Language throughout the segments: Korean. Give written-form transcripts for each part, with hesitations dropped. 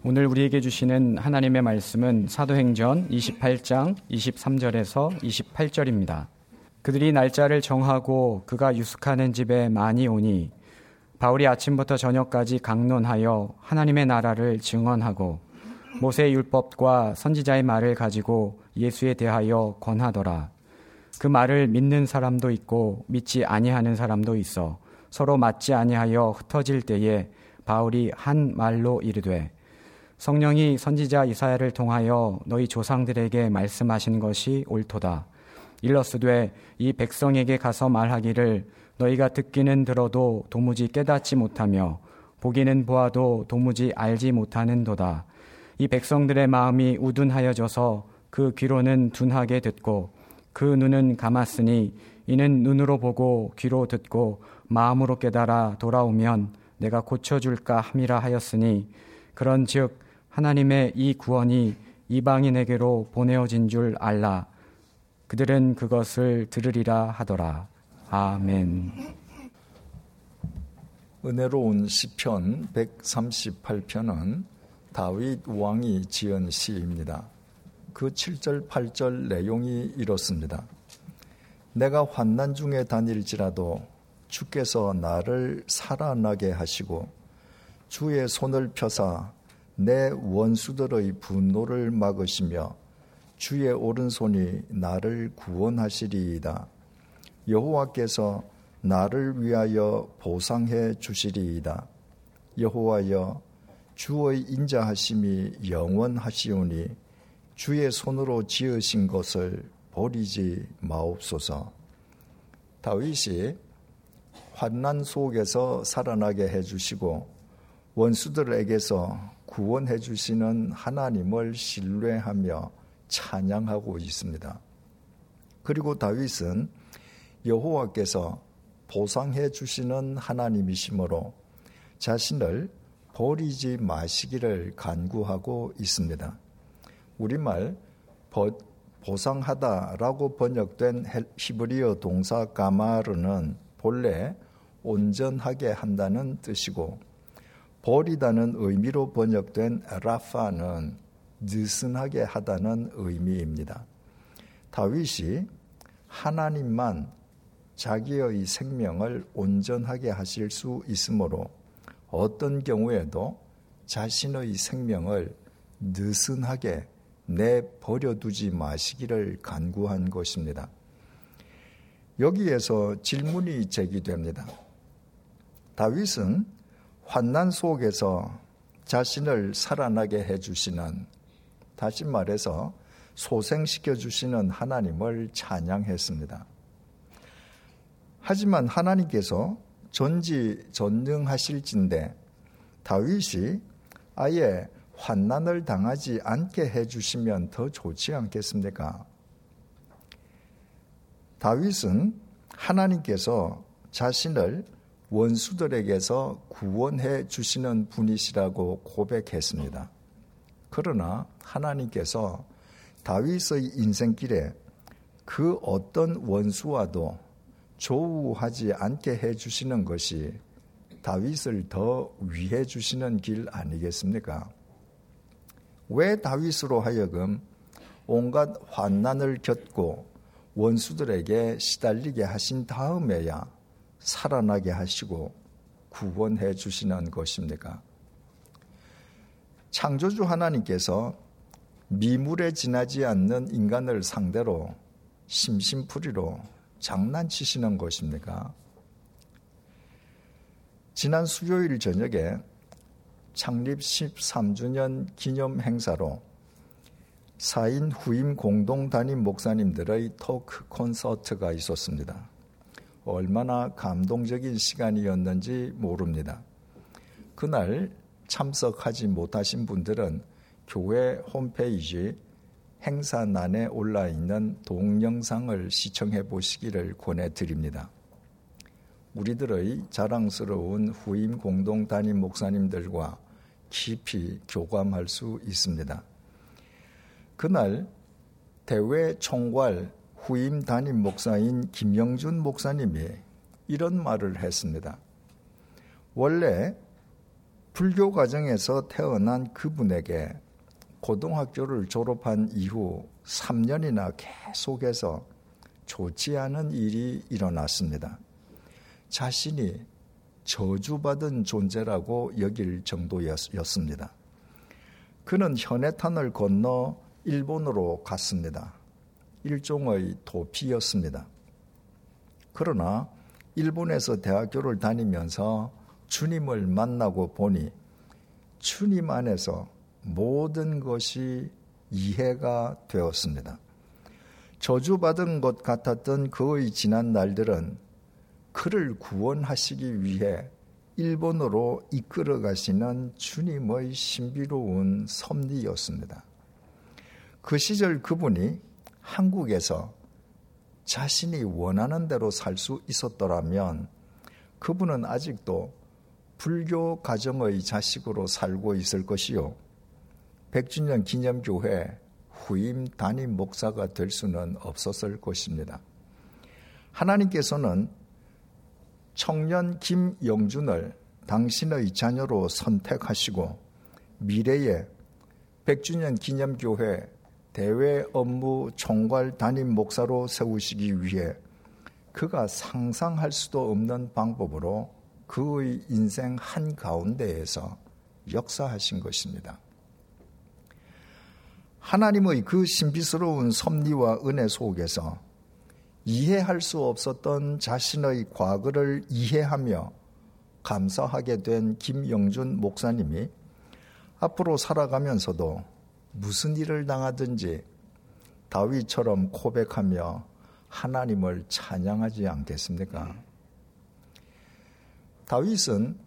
오늘 우리에게 주시는 하나님의 말씀은 사도행전 28장 23절에서 28절입니다. 그들이 날짜를 정하고 그가 유숙하는 집에 많이 오니 바울이 아침부터 저녁까지 강론하여 하나님의 나라를 증언하고 모세의 율법과 선지자의 말을 가지고 예수에 대하여 권하더라. 그 말을 믿는 사람도 있고 믿지 아니하는 사람도 있어 서로 맞지 아니하여 흩어질 때에 바울이 한 말로 이르되 성령이 선지자 이사야를 통하여 너희 조상들에게 말씀하신 것이 옳도다. 일러스되 이 백성에게 가서 말하기를 너희가 듣기는 들어도 도무지 깨닫지 못하며 보기는 보아도 도무지 알지 못하는도다. 이 백성들의 마음이 우둔하여져서 그 귀로는 둔하게 듣고 그 눈은 감았으니 이는 눈으로 보고 귀로 듣고 마음으로 깨달아 돌아오면 내가 고쳐줄까 함이라 하였으니 그런즉 하나님의 이 구원이 이방인에게로 보내어진 줄 알라. 그들은 그것을 들으리라 하더라. 아멘. 은혜로운 시편 138편은 다윗 왕이 지은 시입니다. 그 7절 8절 내용이 이렇습니다. 내가 환난 중에 다닐지라도 주께서 나를 살아나게 하시고 주의 손을 펴사 내 원수들의 분노를 막으시며 주의 오른손이 나를 구원하시리이다. 여호와께서 나를 위하여 보상해 주시리이다. 여호와여 주의 인자하심이 영원하시오니 주의 손으로 지으신 것을 버리지 마옵소서. 다윗이 환난 속에서 살아나게 해주시고 원수들에게서 구원해 주시는 하나님을 신뢰하며 찬양하고 있습니다. 그리고 다윗은 여호와께서 보상해 주시는 하나님이시므로 자신을 버리지 마시기를 간구하고 있습니다. 우리말 보상하다라고 번역된 히브리어 동사 가마르는 본래 온전하게 한다는 뜻이고 버리다는 의미로 번역된 라파는 느슨하게 하다는 의미입니다. 다윗이 하나님만 자기의 생명을 온전하게 하실 수 있으므로 어떤 경우에도 자신의 생명을 느슨하게 내버려두지 마시기를 간구한 것입니다. 여기에서 질문이 제기됩니다. 다윗은 환난 속에서 자신을 살아나게 해주시는, 다시 말해서 소생시켜주시는 하나님을 찬양했습니다. 하지만 하나님께서 전지전능하실진데 다윗이 아예 환난을 당하지 않게 해주시면 더 좋지 않겠습니까? 다윗은 하나님께서 자신을 원수들에게서 구원해 주시는 분이시라고 고백했습니다. 그러나 하나님께서 다윗의 인생길에 그 어떤 원수와도 조우하지 않게 해주시는 것이 다윗을 더 위해 주시는 길 아니겠습니까? 왜 다윗으로 하여금 온갖 환난을 겪고 원수들에게 시달리게 하신 다음에야 살아나게 하시고 구원해 주시는 것입니까? 창조주 하나님께서 미물에 지나지 않는 인간을 상대로 심심풀이로 장난치시는 것입니까? 지난 수요일 저녁에 창립 13주년 기념 행사로 4인 후임 공동 담임 목사님들의 토크 콘서트가 있었습니다. 얼마나 감동적인 시간이었는지 모릅니다. 그날 참석하지 못하신 분들은 교회 홈페이지 행사란에 올라있는 동영상을 시청해 보시기를 권해드립니다. 우리들의 자랑스러운 후임 공동 담임 목사님들과 깊이 교감할 수 있습니다. 그날 대외 총괄 후임 담임 목사인 김영준 목사님이 이런 말을 했습니다. 원래 불교 가정에서 태어난 그분에게 고등학교를 졸업한 이후 3년이나 계속해서 좋지 않은 일이 일어났습니다. 자신이 저주받은 존재라고 여길 정도였습니다. 그는 현해탄을 건너 일본으로 갔습니다. 일종의 도피였습니다. 그러나 일본에서 대학교를 다니면서 주님을 만나고 보니 주님 안에서 모든 것이 이해가 되었습니다. 저주받은 것 같았던 그의 지난 날들은 그를 구원하시기 위해 일본으로 이끌어 가시는 주님의 신비로운 섭리였습니다. 그 시절 그분이 한국에서 자신이 원하는 대로 살 수 있었더라면 그분은 아직도 불교 가정의 자식으로 살고 있을 것이요. 100주년 기념교회 후임 담임 목사가 될 수는 없었을 것입니다. 하나님께서는 청년 김영준을 당신의 자녀로 선택하시고 미래에 100주년 기념교회 대외 업무 총괄 담임 목사로 세우시기 위해 그가 상상할 수도 없는 방법으로 그의 인생 한가운데에서 역사하신 것입니다. 하나님의 그 신비스러운 섭리와 은혜 속에서 이해할 수 없었던 자신의 과거를 이해하며 감사하게 된 김영준 목사님이 앞으로 살아가면서도 무슨 일을 당하든지 다윗처럼 고백하며 하나님을 찬양하지 않겠습니까? 다윗은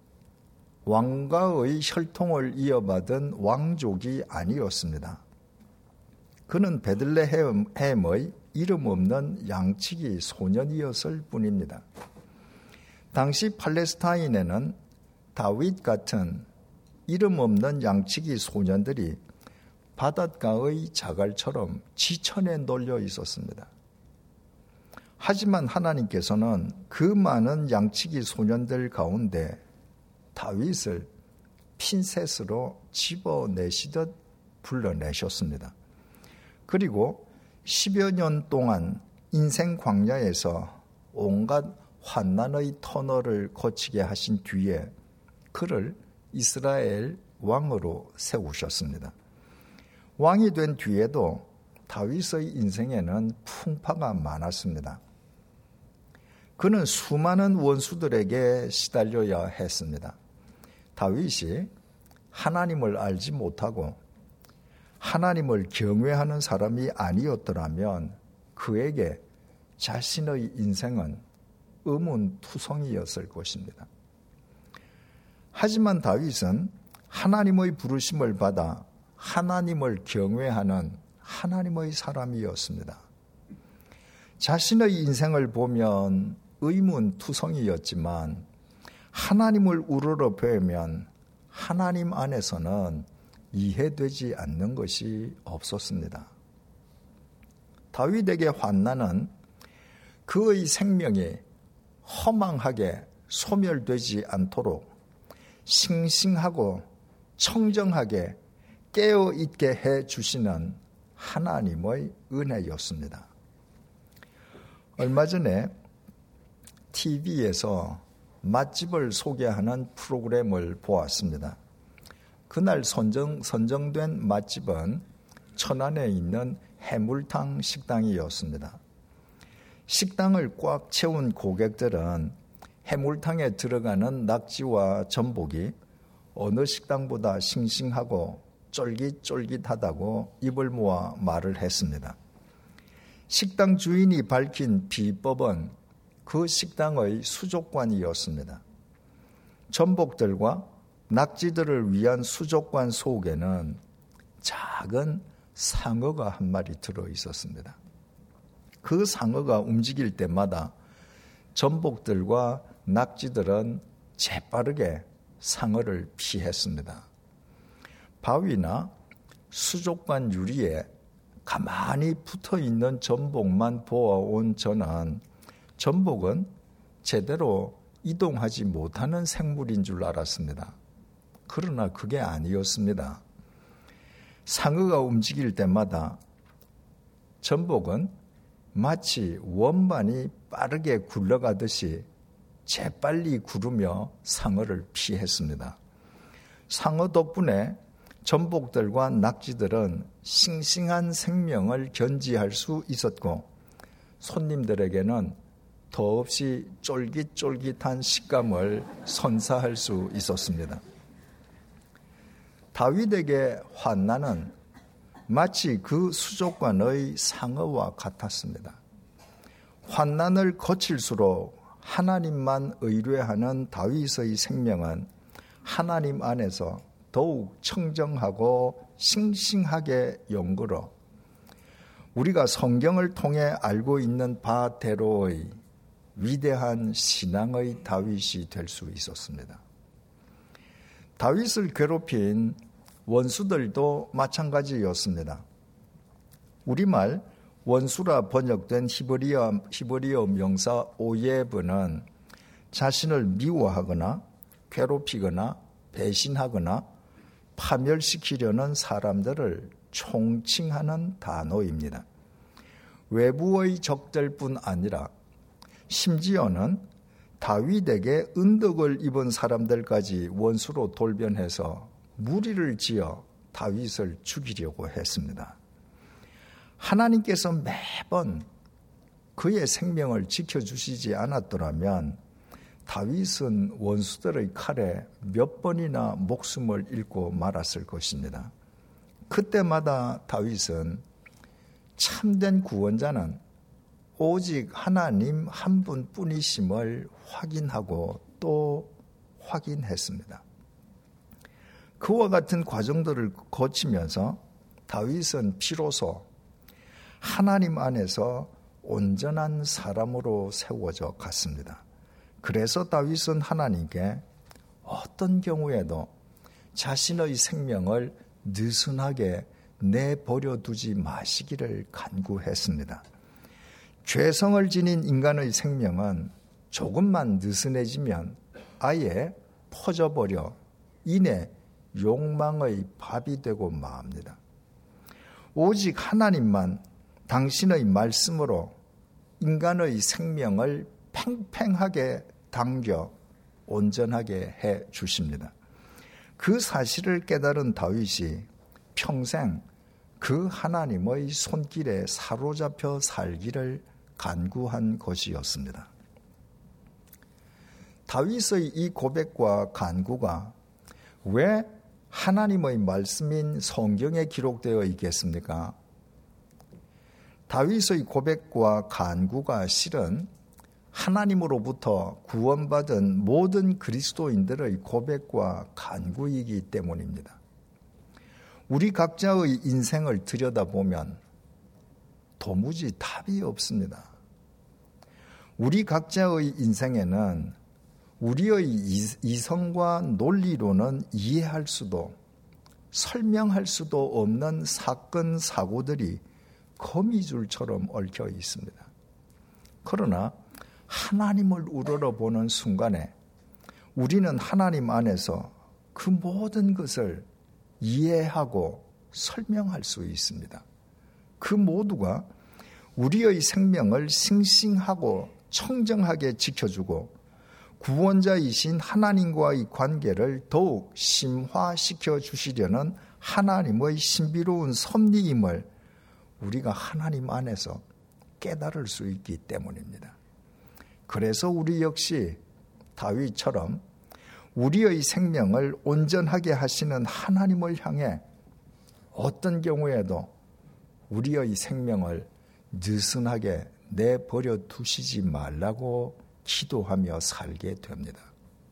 왕가의 혈통을 이어받은 왕족이 아니었습니다. 그는 베들레헴의 이름 없는 양치기 소년이었을 뿐입니다. 당시 팔레스타인에는 다윗 같은 이름 없는 양치기 소년들이 바닷가의 자갈처럼 지천에 놀려 있었습니다. 하지만 하나님께서는 그 많은 양치기 소년들 가운데 다윗을 핀셋으로 집어내시듯 불러내셨습니다. 그리고 10여 년 동안 인생 광야에서 온갖 환난의 터널을 거치게 하신 뒤에 그를 이스라엘 왕으로 세우셨습니다. 왕이 된 뒤에도 다윗의 인생에는 풍파가 많았습니다. 그는 수많은 원수들에게 시달려야 했습니다. 다윗이 하나님을 알지 못하고 하나님을 경외하는 사람이 아니었더라면 그에게 자신의 인생은 의문투성이었을 것입니다. 하지만 다윗은 하나님의 부르심을 받아 하나님을 경외하는 하나님의 사람이었습니다. 자신의 인생을 보면 의문투성이였지만 하나님을 우러러 뵈면 하나님 안에서는 이해되지 않는 것이 없었습니다. 다윗에게 환난은 그의 생명이 허망하게 소멸되지 않도록 싱싱하고 청정하게 깨어있게 해주시는 하나님의 은혜였습니다. 얼마 전에 TV에서 맛집을 소개하는 프로그램을 보았습니다. 그날 선정된 맛집은 천안에 있는 해물탕 식당이었습니다. 식당을 꽉 채운 고객들은 해물탕에 들어가는 낙지와 전복이 어느 식당보다 싱싱하고 쫄깃쫄깃하다고 입을 모아 말을 했습니다. 식당 주인이 밝힌 비법은 그 식당의 수족관이었습니다. 전복들과 낙지들을 위한 수족관 속에는 작은 상어가 한 마리 들어 있었습니다. 그 상어가 움직일 때마다 전복들과 낙지들은 재빠르게 상어를 피했습니다. 바위나 수족관 유리에 가만히 붙어있는 전복만 보아온 저는 전복은 제대로 이동하지 못하는 생물인 줄 알았습니다. 그러나 그게 아니었습니다. 상어가 움직일 때마다 전복은 마치 원반이 빠르게 굴러가듯이 재빨리 구르며 상어를 피했습니다. 상어 덕분에 전복들과 낙지들은 싱싱한 생명을 견지할 수 있었고 손님들에게는 더없이 쫄깃쫄깃한 식감을 선사할 수 있었습니다. 다윗에게 환난은 마치 그 수족관의 상어와 같았습니다. 환난을 거칠수록 하나님만 의뢰하는 다윗의 생명은 하나님 안에서 더욱 청정하고 싱싱하게 연결어 우리가 성경을 통해 알고 있는 바대로의 위대한 신앙의 다윗이 될 수 있었습니다. 다윗을 괴롭힌 원수들도 마찬가지였습니다. 우리말 원수라 번역된 히브리어 명사 오예브는 자신을 미워하거나 괴롭히거나 배신하거나 파멸시키려는 사람들을 총칭하는 단어입니다. 외부의 적들뿐 아니라 심지어는 다윗에게 은덕을 입은 사람들까지 원수로 돌변해서 무리를 지어 다윗을 죽이려고 했습니다. 하나님께서 매번 그의 생명을 지켜주시지 않았더라면 다윗은 원수들의 칼에 몇 번이나 목숨을 잃고 말았을 것입니다. 그때마다 다윗은 참된 구원자는 오직 하나님 한 분뿐이심을 확인하고 또 확인했습니다. 그와 같은 과정들을 거치면서 다윗은 비로소 하나님 안에서 온전한 사람으로 세워져 갔습니다. 그래서 다윗은 하나님께 어떤 경우에도 자신의 생명을 느슨하게 내버려 두지 마시기를 간구했습니다. 죄성을 지닌 인간의 생명은 조금만 느슨해지면 아예 퍼져버려 이내 욕망의 밥이 되고 맙니다. 오직 하나님만 당신의 말씀으로 인간의 생명을 팽팽하게 당겨 온전하게 해 주십니다. 그 사실을 깨달은 다윗이 평생 그 하나님의 손길에 사로잡혀 살기를 간구한 것이었습니다. 다윗의 이 고백과 간구가 왜 하나님의 말씀인 성경에 기록되어 있겠습니까? 다윗의 고백과 간구가 실은 하나님으로부터 구원받은 모든 그리스도인들의 고백과 간구이기 때문입니다. 우리 각자의 인생을 들여다보면 도무지 답이 없습니다. 우리 각자의 인생에는 우리의 이성과 논리로는 이해할 수도 설명할 수도 없는 사건, 사고들이 거미줄처럼 얽혀 있습니다. 그러나 하나님을 우러러보는 순간에 우리는 하나님 안에서 그 모든 것을 이해하고 설명할 수 있습니다. 그 모두가 우리의 생명을 싱싱하고 청정하게 지켜주고 구원자이신 하나님과의 관계를 더욱 심화시켜 주시려는 하나님의 신비로운 섭리임을 우리가 하나님 안에서 깨달을 수 있기 때문입니다. 그래서 우리 역시 다윗처럼 우리의 생명을 온전하게 하시는 하나님을 향해 어떤 경우에도 우리의 생명을 느슨하게 내버려 두시지 말라고 기도하며 살게 됩니다.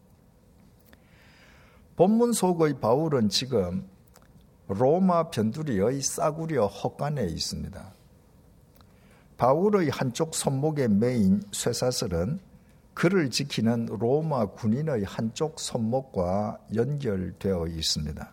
본문 속의 바울은 지금 로마 변두리의 싸구려 헛간에 있습니다. 바울의 한쪽 손목에 매인 쇠사슬은 그를 지키는 로마 군인의 한쪽 손목과 연결되어 있습니다.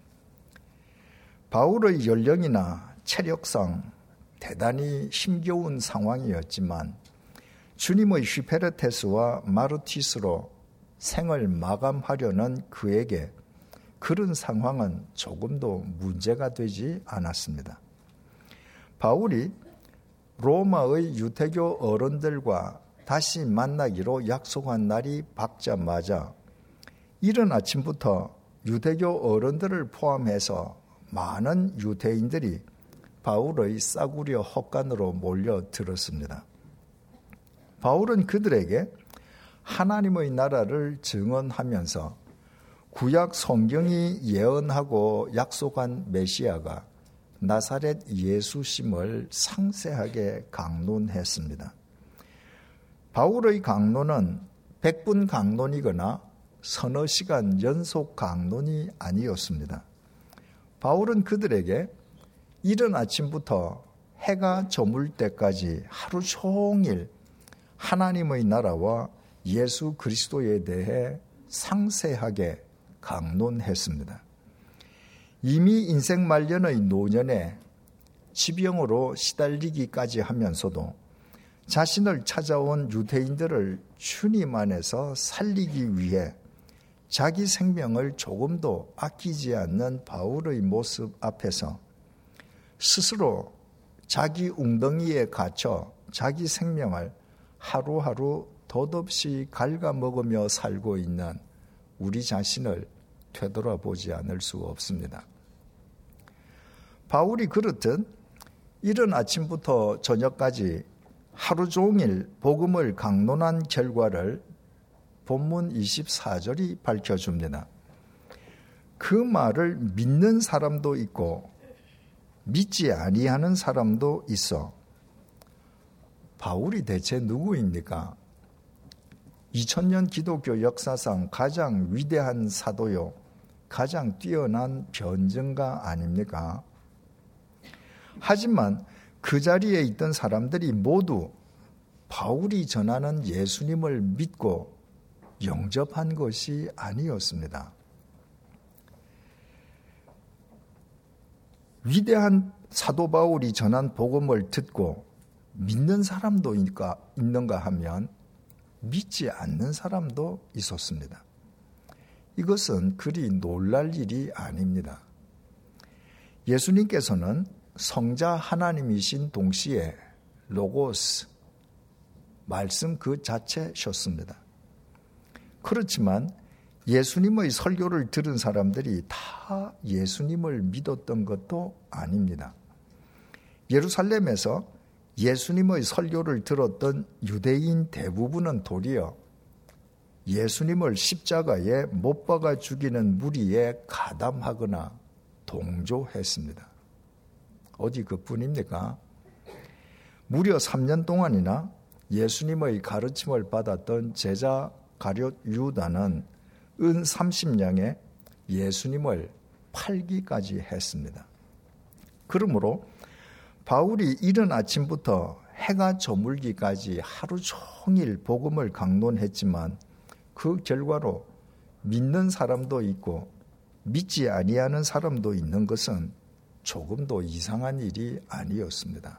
바울의 연령이나 체력상 대단히 힘겨운 상황이었지만 주님의 휘페르테스와 마르티스로 생을 마감하려는 그에게 그런 상황은 조금도 문제가 되지 않았습니다. 바울이 로마의 유대교 어른들과 다시 만나기로 약속한 날이 밝자마자 이른 아침부터 유대교 어른들을 포함해서 많은 유대인들이 바울의 싸구려 헛간으로 몰려들었습니다. 바울은 그들에게 하나님의 나라를 증언하면서 구약 성경이 예언하고 약속한 메시아가 나사렛 예수심을 상세하게 강론했습니다. 바울의 강론은 100분 강론이거나 서너 시간 연속 강론이 아니었습니다. 바울은 그들에게 이른 아침부터 해가 저물 때까지 하루 종일 하나님의 나라와 예수 그리스도에 대해 상세하게 강론했습니다. 이미 인생 말년의 노년에 지병으로 시달리기까지 하면서도 자신을 찾아온 유대인들을 주님 안에서 살리기 위해 자기 생명을 조금도 아끼지 않는 바울의 모습 앞에서 스스로 자기 웅덩이에 갇혀 자기 생명을 하루하루 덧없이 갉아먹으며 살고 있는 우리 자신을 되돌아보지 않을 수 없습니다. 바울이 그렇듯 이른 아침부터 저녁까지 하루 종일 복음을 강론한 결과를 본문 24절이 밝혀줍니다. 그 말을 믿는 사람도 있고 믿지 아니하는 사람도 있어. 바울이 대체 누구입니까? 2000년 기독교 역사상 가장 위대한 사도요, 가장 뛰어난 변증가 아닙니까? 하지만 그 자리에 있던 사람들이 모두 바울이 전하는 예수님을 믿고 영접한 것이 아니었습니다. 위대한 사도 바울이 전한 복음을 듣고 믿는 사람도 있는가 하면 믿지 않는 사람도 있었습니다. 이것은 그리 놀랄 일이 아닙니다. 예수님께서는 성자 하나님이신 동시에 로고스, 말씀 그 자체셨습니다. 그렇지만 예수님의 설교를 들은 사람들이 다 예수님을 믿었던 것도 아닙니다. 예루살렘에서 예수님의 설교를 들었던 유대인 대부분은 도리어 예수님을 십자가에 못 박아 죽이는 무리에 가담하거나 동조했습니다. 어디 그뿐입니까? 무려 3년 동안이나 예수님의 가르침을 받았던 제자 가룟 유다는 은 30냥에 예수님을 팔기까지 했습니다. 그러므로 바울이 이른 아침부터 해가 저물기까지 하루 종일 복음을 강론했지만 그 결과로 믿는 사람도 있고 믿지 아니하는 사람도 있는 것은 조금도 이상한 일이 아니었습니다.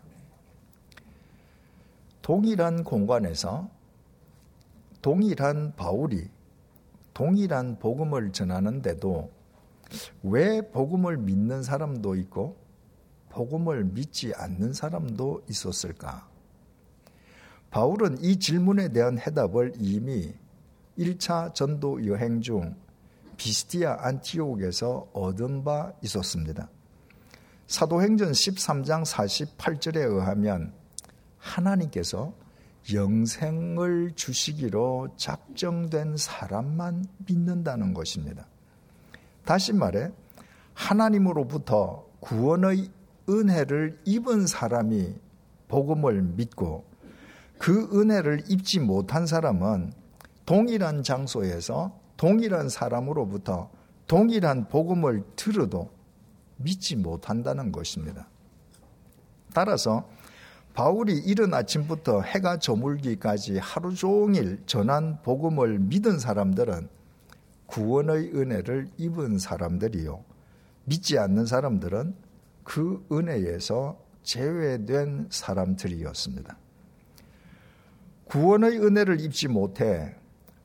동일한 공간에서 동일한 바울이 동일한 복음을 전하는데도 왜 복음을 믿는 사람도 있고 복음을 믿지 않는 사람도 있었을까? 바울은 이 질문에 대한 해답을 이미 1차 전도 여행 중 비스티아 안티옥에서 얻은 바 있었습니다. 사도행전 13장 48절에 의하면 하나님께서 영생을 주시기로 작정된 사람만 믿는다는 것입니다. 다시 말해 하나님으로부터 구원의 은혜를 입은 사람이 복음을 믿고 그 은혜를 입지 못한 사람은 동일한 장소에서 동일한 사람으로부터 동일한 복음을 들어도 믿지 못한다는 것입니다. 따라서 바울이 이른 아침부터 해가 저물기까지 하루 종일 전한 복음을 믿은 사람들은 구원의 은혜를 입은 사람들이요, 믿지 않는 사람들은 그 은혜에서 제외된 사람들이었습니다. 구원의 은혜를 입지 못해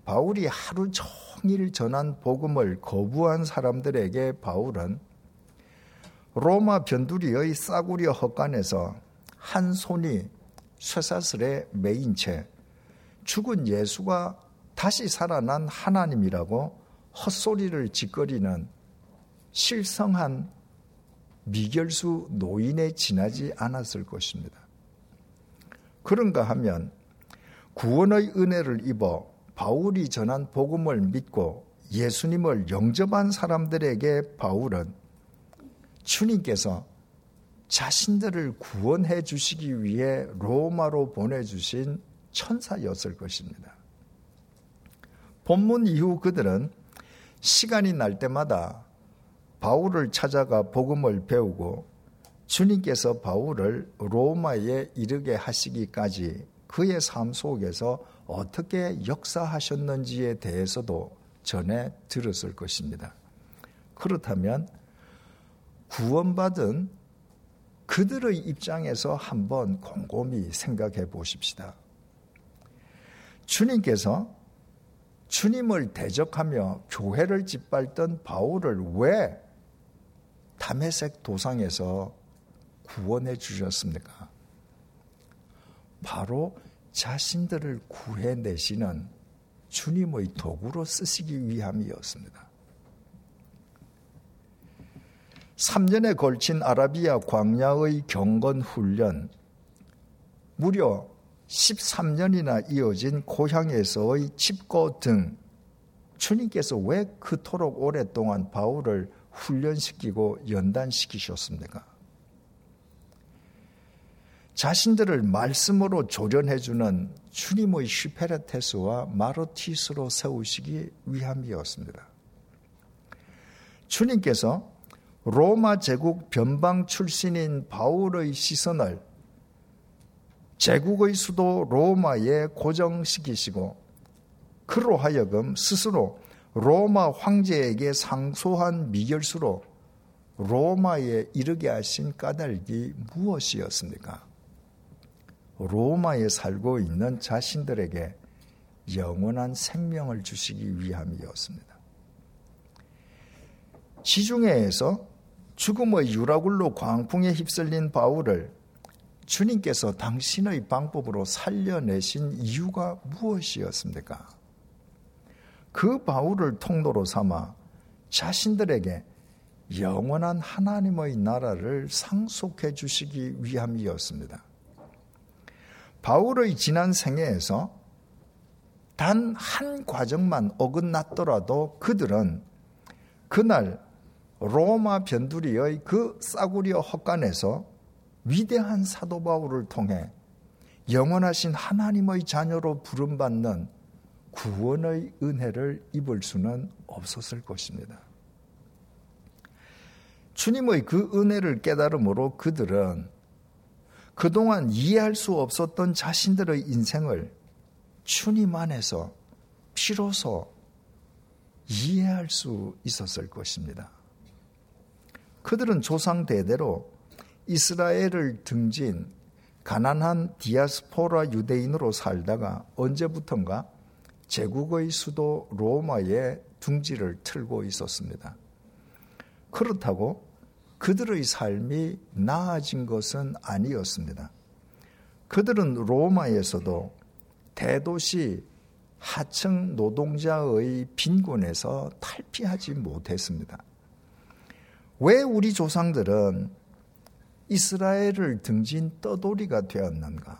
바울이 하루 종일 전한 복음을 거부한 사람들에게 바울은 로마 변두리의 싸구려 헛간에서 한 손이 쇠사슬에 매인 채 죽은 예수가 다시 살아난 하나님이라고 헛소리를 짓거리는 실성한 미결수 노인에 지나지 않았을 것입니다. 그런가 하면 구원의 은혜를 입어 바울이 전한 복음을 믿고 예수님을 영접한 사람들에게 바울은 주님께서 자신들을 구원해 주시기 위해 로마로 보내주신 천사였을 것입니다. 본문 이후 그들은 시간이 날 때마다 바울을 찾아가 복음을 배우고 주님께서 바울을 로마에 이르게 하시기까지 그의 삶 속에서 어떻게 역사하셨는지에 대해서도 전해 들었을 것입니다. 그렇다면 구원받은 그들의 입장에서 한번 곰곰이 생각해 보십시다. 주님께서 주님을 대적하며 교회를 짓밟던 바울을 왜 다메섹 도상에서 구원해 주셨습니까? 바로 자신들을 구해내시는 주님의 도구로 쓰시기 위함이었습니다. 3년에 걸친 아라비아 광야의 경건 훈련, 무려 13년이나 이어진 고향에서의 칩거 등 주님께서 왜 그토록 오랫동안 바울을 훈련시키고 연단시키셨습니까? 자신들을 말씀으로 조련해주는 주님의 슈페레테스와 마르티스로 세우시기 위함이었습니다. 주님께서 로마 제국 변방 출신인 바울의 시선을 제국의 수도 로마에 고정시키시고 그로 하여금 스스로 로마 황제에게 상소한 미결수로 로마에 이르게 하신 까닭이 무엇이었습니까? 로마에 살고 있는 자신들에게 영원한 생명을 주시기 위함이었습니다. 지중해에서 죽음의 유라굴로 광풍에 휩쓸린 바울을 주님께서 당신의 방법으로 살려내신 이유가 무엇이었습니까? 그 바울을 통로로 삼아 자신들에게 영원한 하나님의 나라를 상속해 주시기 위함이었습니다. 바울의 지난 생애에서 단 한 과정만 어긋났더라도 그들은 그날 로마 변두리의 그 싸구려 헛간에서 위대한 사도 바울을 통해 영원하신 하나님의 자녀로 부름받는 구원의 은혜를 입을 수는 없었을 것입니다. 주님의 그 은혜를 깨달음으로 그들은 그동안 이해할 수 없었던 자신들의 인생을 주님 안에서 비로소 이해할 수 있었을 것입니다. 그들은 조상 대대로 이스라엘을 등진 가난한 디아스포라 유대인으로 살다가 언제부턴가 제국의 수도 로마에 둥지를 틀고 있었습니다. 그렇다고 그들의 삶이 나아진 것은 아니었습니다. 그들은 로마에서도 대도시 하층 노동자의 빈곤에서 탈피하지 못했습니다. 왜 우리 조상들은 이스라엘을 등진 떠돌이가 되었는가?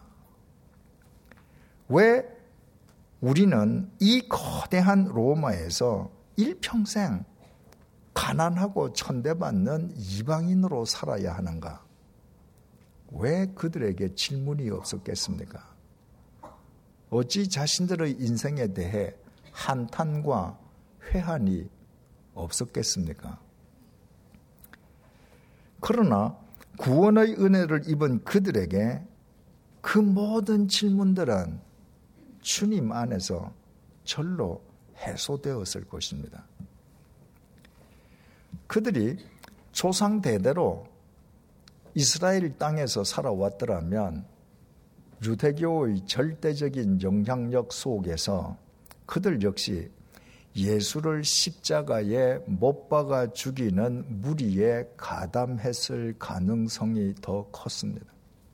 왜 우리는 이 거대한 로마에서 일평생 가난하고 천대받는 이방인으로 살아야 하는가? 왜 그들에게 질문이 없었겠습니까? 어찌 자신들의 인생에 대해 한탄과 회한이 없었겠습니까? 그러나 구원의 은혜를 입은 그들에게 그 모든 질문들은 주님 안에서 절로 해소되었을 것입니다. 그들이 조상 대대로 이스라엘 땅에서 살아왔더라면 유대교의 절대적인 영향력 속에서 그들 역시 예수를 십자가에 못 박아 죽이는 무리에 가담했을 가능성이 더 컸습니다.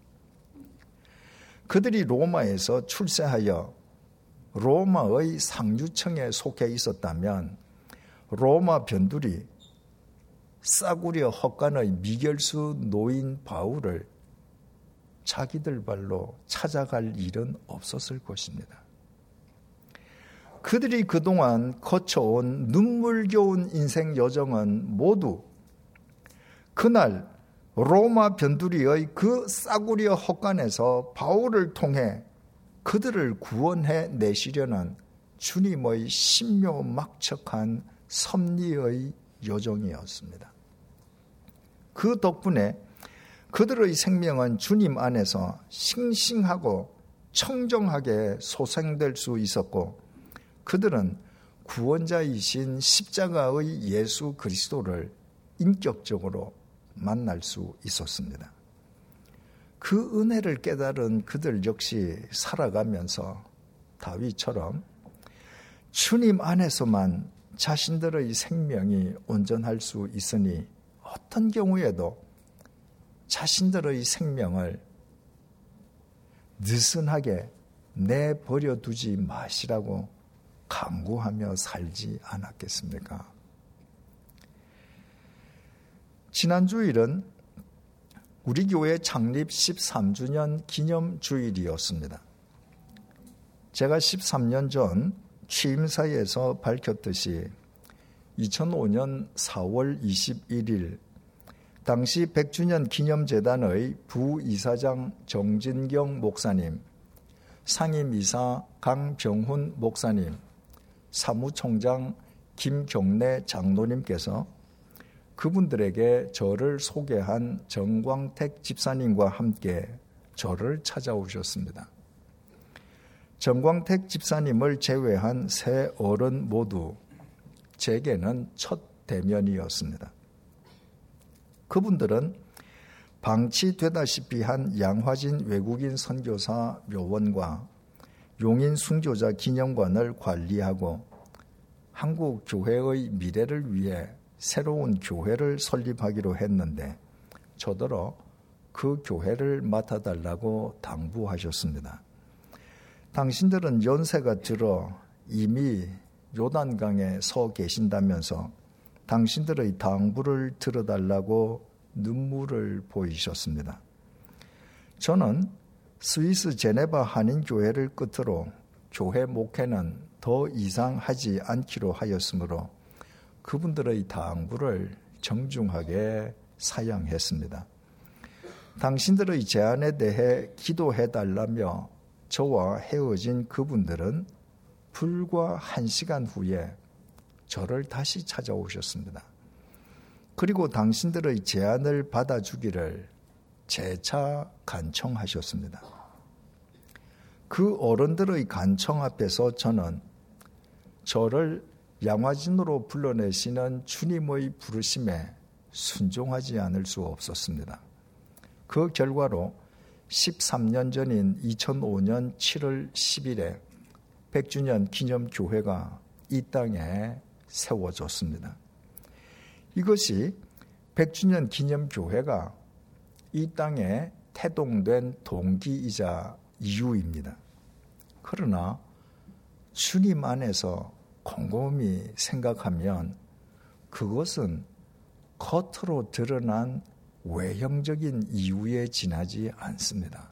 그들이 로마에서 출세하여 로마의 상류층에 속해 있었다면 로마 변두리 싸구려 헛간의 미결수 노인 바울을 자기들 발로 찾아갈 일은 없었을 것입니다. 그들이 그동안 거쳐온 눈물겨운 인생 여정은 모두 그날 로마 변두리의 그 싸구려 헛간에서 바울을 통해 그들을 구원해 내시려는 주님의 신묘막측한 섭리의 여정이었습니다. 그 덕분에 그들의 생명은 주님 안에서 싱싱하고 청정하게 소생될 수 있었고, 그들은 구원자이신 십자가의 예수 그리스도를 인격적으로 만날 수 있었습니다. 그 은혜를 깨달은 그들 역시 살아가면서 다윗처럼 주님 안에서만 자신들의 생명이 온전할 수 있으니 어떤 경우에도 자신들의 생명을 느슨하게 내버려 두지 마시라고 강구하며 살지 않았겠습니까? 지난 주일은 우리 교회 창립 13주년 기념주일이었습니다. 제가 13년 전 취임사에서 밝혔듯이 2005년 4월 21일 당시 100주년 기념재단의 부이사장 정진경 목사님, 상임이사 강병훈 목사님, 사무총장 김경래 장로님께서 그분들에게 저를 소개한 정광택 집사님과 함께 저를 찾아오셨습니다. 정광택 집사님을 제외한 세 어른 모두 제게는 첫 대면이었습니다. 그분들은 방치되다시피 한 양화진 외국인 선교사 묘원과 용인 순교자 기념관을 관리하고 한국 교회의 미래를 위해 새로운 교회를 설립하기로 했는데 저더러 그 교회를 맡아달라고 당부하셨습니다. 당신들은 연세가 들어 이미 요단강에 서 계신다면서 당신들의 당부를 들어달라고 눈물을 보이셨습니다. 저는 스위스 제네바 한인교회를 끝으로 교회 목회는 더 이상 하지 않기로 하였으므로 그분들의 당부를 정중하게 사양했습니다. 당신들의 제안에 대해 기도해달라며 저와 헤어진 그분들은 불과 1시간 후에 저를 다시 찾아오셨습니다. 그리고 당신들의 제안을 받아주기를 재차 간청하셨습니다. 그 어른들의 간청 앞에서 저는 저를 양화진으로 불러내시는 주님의 부르심에 순종하지 않을 수 없었습니다. 그 결과로 13년 전인 2005년 7월 10일에 100주년 기념교회가 이 땅에 세워졌습니다. 이것이 100주년 기념교회가 이 땅에 태동된 동기이자 이유입니다. 그러나 주님 안에서 곰곰이 생각하면 그것은 겉으로 드러난 외형적인 이유에 지나지 않습니다.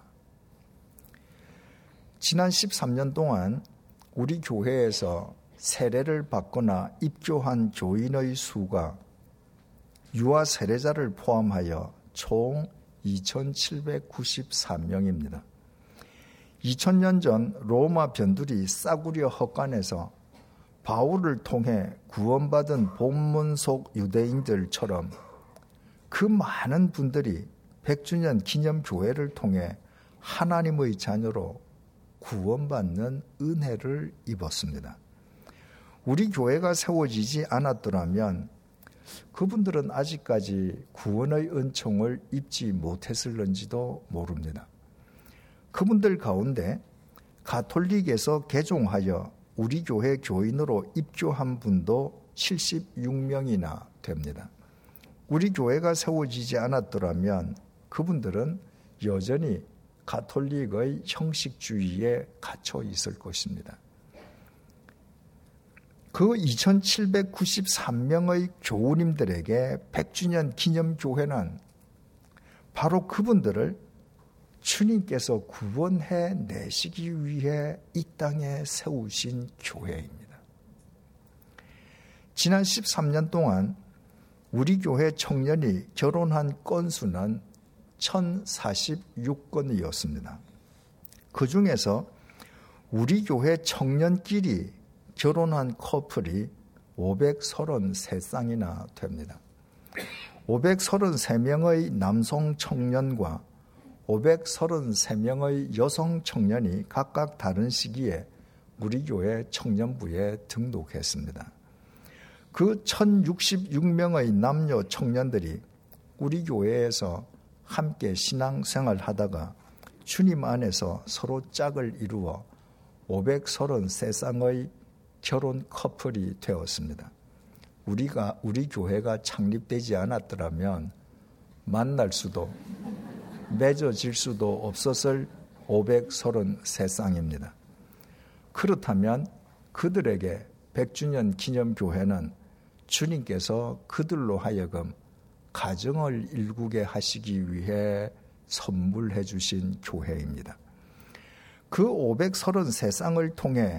지난 13년 동안 우리 교회에서 세례를 받거나 입교한 교인의 수가 유아 세례자를 포함하여 총 2,794명입니다. 2000년 전 로마 변두리 싸구려 헛간에서 바울을 통해 구원받은 본문 속 유대인들처럼 그 많은 분들이 100주년 기념교회를 통해 하나님의 자녀로 구원받는 은혜를 입었습니다. 우리 교회가 세워지지 않았더라면 그분들은 아직까지 구원의 은총을 입지 못했을런지도 모릅니다. 그분들 가운데 가톨릭에서 개종하여 우리 교회 교인으로 입교한 분도 76명이나 됩니다. 우리 교회가 세워지지 않았더라면 그분들은 여전히 가톨릭의 형식주의에 갇혀 있을 것입니다. 그 2793명의 교우님들에게 100주년 기념교회는 바로 그분들을 주님께서 구원해 내시기 위해 이 땅에 세우신 교회입니다. 지난 13년 동안 우리 교회 청년이 결혼한 건수는 1046건이었습니다. 그 중에서 우리 교회 청년끼리 결혼한 커플이 533쌍이나 됩니다. 533명의 남성 청년과 533명의 여성 청년이 각각 다른 시기에 우리 교회 청년부에 등록했습니다. 그 1066명의 남녀 청년들이 우리 교회에서 함께 신앙생활 하다가 주님 안에서 서로 짝을 이루어 533쌍의 결혼 커플이 되었습니다. 우리 교회가 창립되지 않았더라면 만날 수도 맺어질 수도 없었을 533쌍입니다. 그렇다면 그들에게 100주년 기념교회는 주님께서 그들로 하여금 가정을 일구게 하시기 위해 선물해 주신 교회입니다. 그 533쌍을 통해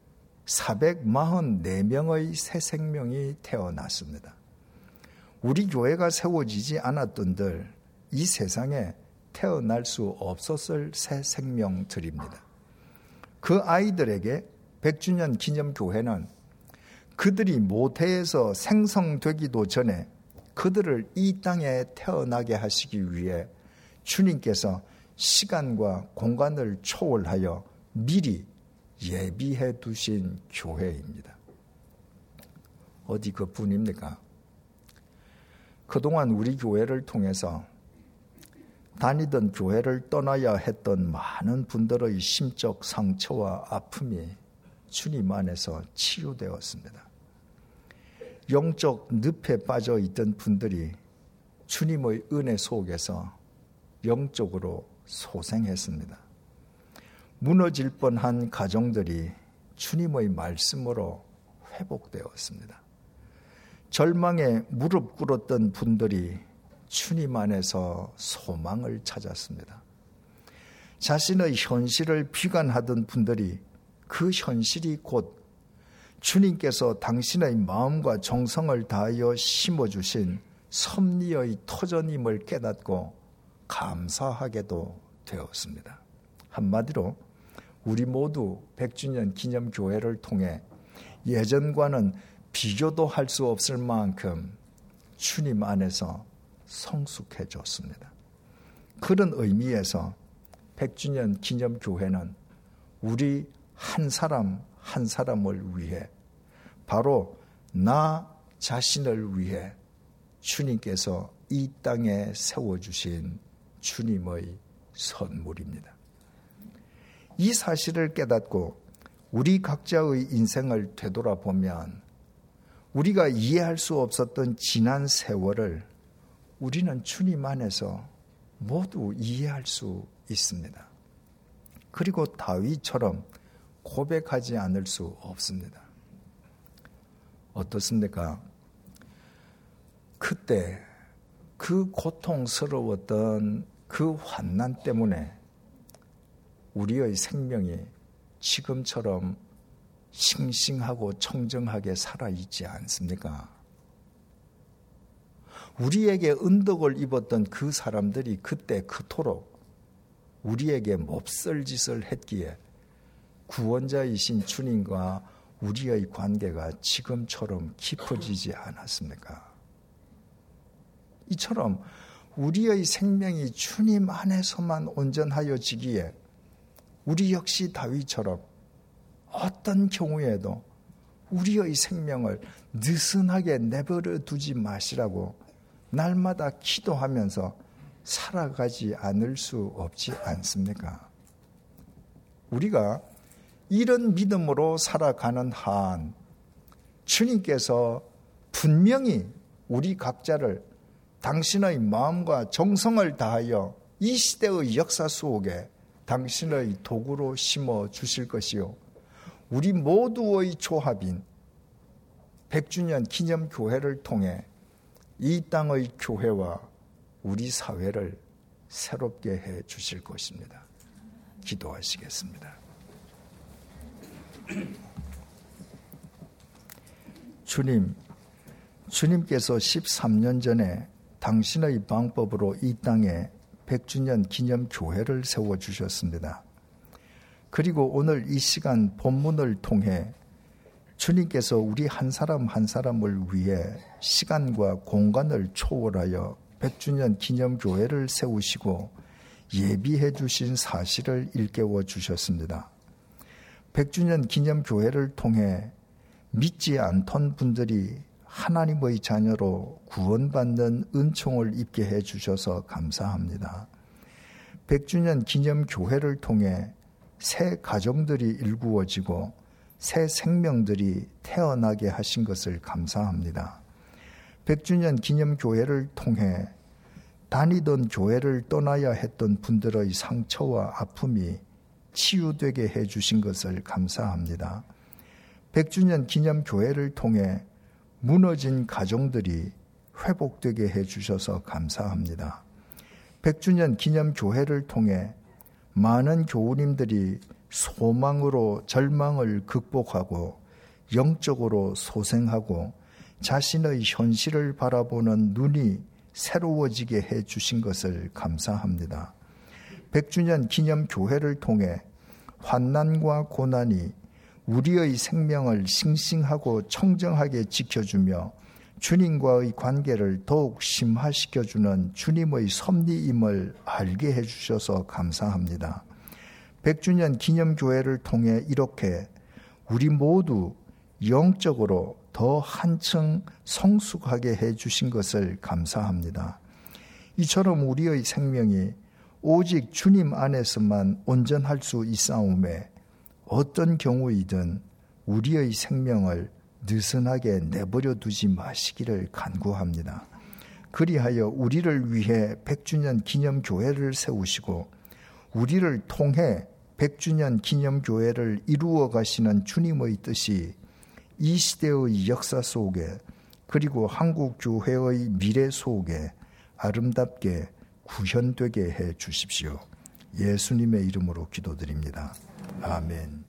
444명의 새 생명이 태어났습니다. 우리 교회가 세워지지 않았던들 이 세상에 태어날 수 없었을 새 생명들입니다. 그 아이들에게 100주년 기념교회는 그들이 모태에서 생성되기도 전에 그들을 이 땅에 태어나게 하시기 위해 주님께서 시간과 공간을 초월하여 미리 예비해 두신 교회입니다. 어디 그뿐입니까? 그동안 우리 교회를 통해서 다니던 교회를 떠나야 했던 많은 분들의 심적 상처와 아픔이 주님 안에서 치유되었습니다. 영적 늪에 빠져 있던 분들이 주님의 은혜 속에서 영적으로 소생했습니다. 무너질 뻔한 가정들이 주님의 말씀으로 회복되었습니다. 절망에 무릎 꿇었던 분들이 주님 안에서 소망을 찾았습니다. 자신의 현실을 비관하던 분들이 그 현실이 곧 주님께서 당신의 마음과 정성을 다하여 심어주신 섭리의 터전임을 깨닫고 감사하게도 되었습니다. 한마디로 우리 모두 100주년 기념교회를 통해 예전과는 비교도 할 수 없을 만큼 주님 안에서 성숙해졌습니다. 그런 의미에서 100주년 기념교회는 우리 한 사람 한 사람을 위해 바로 나 자신을 위해 주님께서 이 땅에 세워주신 주님의 선물입니다. 이 사실을 깨닫고 우리 각자의 인생을 되돌아보면 우리가 이해할 수 없었던 지난 세월을 우리는 주님 안에서 모두 이해할 수 있습니다. 그리고 다윗처럼 고백하지 않을 수 없습니다. 어떻습니까? 그때 그 고통스러웠던 그 환난 때문에 우리의 생명이 지금처럼 싱싱하고 청정하게 살아있지 않습니까? 우리에게 은덕을 입었던 그 사람들이 그때 그토록 우리에게 몹쓸 짓을 했기에 구원자이신 주님과 우리의 관계가 지금처럼 깊어지지 않았습니까? 이처럼 우리의 생명이 주님 안에서만 온전하여지기에 우리 역시 다윗처럼 어떤 경우에도 우리의 생명을 느슨하게 내버려 두지 마시라고 날마다 기도하면서 살아가지 않을 수 없지 않습니까? 우리가 이런 믿음으로 살아가는 한 주님께서 분명히 우리 각자를 당신의 마음과 정성을 다하여 이 시대의 역사 속에 당신의 도구로 심어 주실 것이요, 우리 모두의 조합인 100주년 기념교회를 통해 이 땅의 교회와 우리 사회를 새롭게 해 주실 것입니다. 기도하시겠습니다. 주님께서 13년 전에 당신의 방법으로 이 땅에 100주년 기념교회를 세워주셨습니다. 그리고 오늘 이 시간 본문을 통해 주님께서 우리 한 사람 한 사람을 위해 시간과 공간을 초월하여 100주년 기념교회를 세우시고 예비해 주신 사실을 일깨워 주셨습니다. 100주년 기념교회를 통해 믿지 않던 분들이 하나님의 자녀로 구원받는 은총을 입게 해 주셔서 감사합니다. 100주년 기념교회를 통해 새 가정들이 일구어지고 새 생명들이 태어나게 하신 것을 감사합니다. 100주년 기념교회를 통해 다니던 교회를 떠나야 했던 분들의 상처와 아픔이 치유되게 해주신 것을 감사합니다. 100주년 기념교회를 통해 무너진 가정들이 회복되게 해주셔서 감사합니다. 100주년 기념교회를 통해 많은 교우님들이 소망으로 절망을 극복하고 영적으로 소생하고 자신의 현실을 바라보는 눈이 새로워지게 해 주신 것을 감사합니다. 100주년 기념교회를 통해 환난과 고난이 우리의 생명을 싱싱하고 청정하게 지켜주며 주님과의 관계를 더욱 심화시켜주는 주님의 섭리임을 알게 해주셔서 감사합니다. 100주년 기념교회를 통해 이렇게 우리 모두 영적으로 더 한층 성숙하게 해주신 것을 감사합니다. 이처럼 우리의 생명이 오직 주님 안에서만 온전할 수 있사오매 어떤 경우이든 우리의 생명을 느슨하게 내버려 두지 마시기를 간구합니다. 그리하여 우리를 위해 100주년 기념교회를 세우시고 우리를 통해 100주년 기념교회를 이루어 가시는 주님의 뜻이 이 시대의 역사 속에 그리고 한국교회의 미래 속에 아름답게 구현되게 해 주십시오. 예수님의 이름으로 기도드립니다. 아멘.